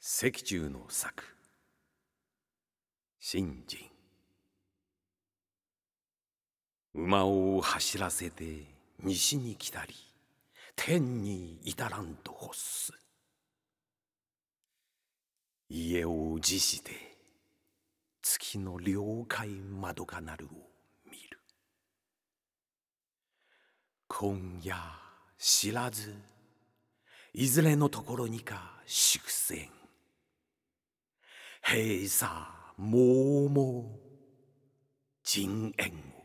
石中の作信心。馬を走らせて西に来たり、天に至らんと欲す。家を辞して月の了解窓かなるを見る。今夜知らず、いずれのところにか祝戦。閉鎖もうもう、人縁